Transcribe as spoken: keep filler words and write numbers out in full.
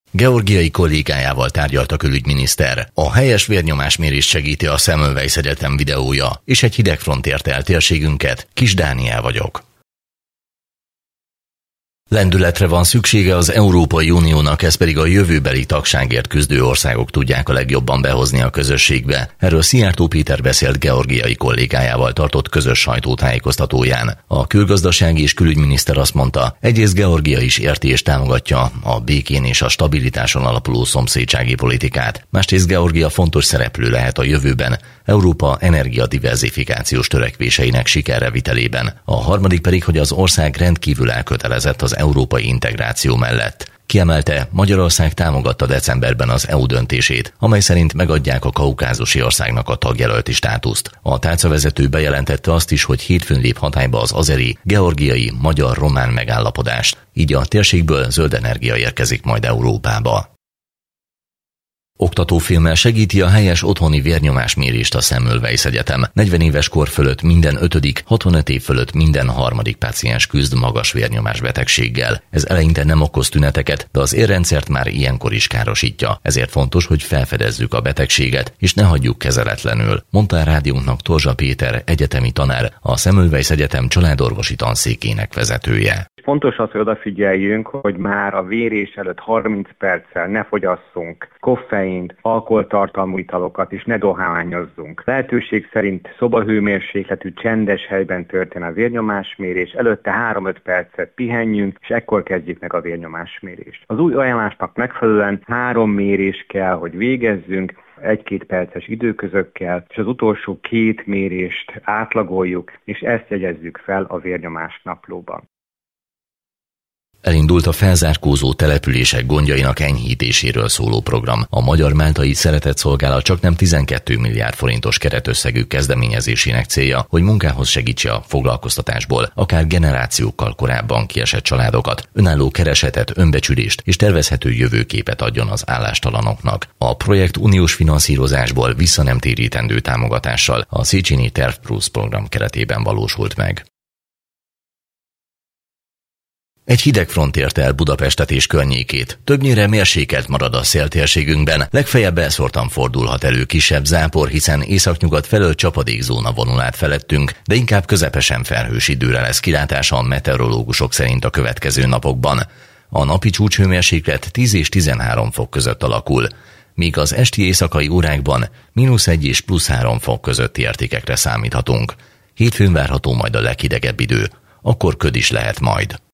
Georgiai kollégájával tárgyalt a külügyminiszter. A helyes vérnyomásmérést segíti a Semmelweis Egyetem videója, és egy hideg front érte el térségünket. Kis Dániel vagyok. Lendületre van szüksége az Európai Uniónak, ez pedig a jövőbeli tagságért küzdő országok tudják a legjobban behozni a közösségbe. Erről Szijjártó Péter beszélt georgiai kollégájával tartott közös sajtótájékoztatóján. A külgazdasági és külügyminiszter azt mondta, egyrészt Georgia is érti és támogatja a békén és a stabilitáson alapuló szomszédsági politikát, másrészt Georgia fontos szereplő lehet a jövőben Európa energiadiverzifikációs törekvéseinek sikerrevitelében. A harmadik pedig, hogy az ország rendkívül elkötelezett az európai integráció mellett. Kiemelte, Magyarország támogatta decemberben az é u döntését, amely szerint megadják a kaukázusi országnak a tagjelölti státuszt. A tárcavezető bejelentette azt is, hogy hétfőn lép hatályba az azeri, georgiai, magyar-román megállapodás, így a térségből zöld energia érkezik majd Európába. Oktatófilmmel segíti a helyes otthoni vérnyomásmérést a Semmelweis Egyetem. negyven éves kor fölött minden ötödik, hatvanöt év fölött minden harmadik páciens küzd magas vérnyomás betegséggel. Ez eleinte nem okoz tüneteket, de az érrendszert már ilyenkor is károsítja. Ezért fontos, hogy felfedezzük a betegséget, és ne hagyjuk kezeletlenül, mondta a rádiónknak Torzsa Péter, egyetemi tanár, a Semmelweis Egyetem családorvosi tanszékének vezetője. Fontos az, hogy odafigyeljünk, hogy már a vérés előtt harminc perccel ne fogyasszunk koffeint, alkoholtartalmú italokat, és ne dohányozzunk. Lehetőség szerint szobahőmérsékletű, csendes helyben történjen a vérnyomásmérés, előtte három-öt percet pihenjünk, és ekkor kezdjük meg a vérnyomásmérést. Az új ajánlásnak megfelelően három mérés kell, hogy végezzünk, egy-két perces időközökkel, és az utolsó két mérést átlagoljuk, és ezt jegyezzük fel a vérnyomás naplóban. Elindult a felzárkózó települések gondjainak enyhítéséről szóló program. A Magyar Máltai Szeretett Szolgálat csaknem tizenkét milliárd forintos keretösszegű kezdeményezésének célja, hogy munkához segítse a foglalkoztatásból, akár generációkkal korábban kiesett családokat, önálló keresetet, önbecsülést és tervezhető jövőképet adjon az állástalanoknak. A projekt uniós finanszírozásból visszanemtérítendő támogatással a Széchenyi Terv Plus program keretében valósult meg. Egy hideg front érte el Budapestet és környékét. Többnyire mérsékelt marad a széltérségünkben, legfeljebb elszórtan fordulhat elő kisebb zápor, hiszen északnyugat felől csapadékzóna vonul át felettünk, de inkább közepesen felhős időre lesz kilátása a meteorológusok szerint a következő napokban. A napi csúcshőmérséklet tíz és tizenhárom fok között alakul, míg az esti éjszakai órákban mínusz egy és plusz három fok közötti értékekre számíthatunk. Hétfőn várható majd a leghidegebb idő, akkor köd is lehet majd.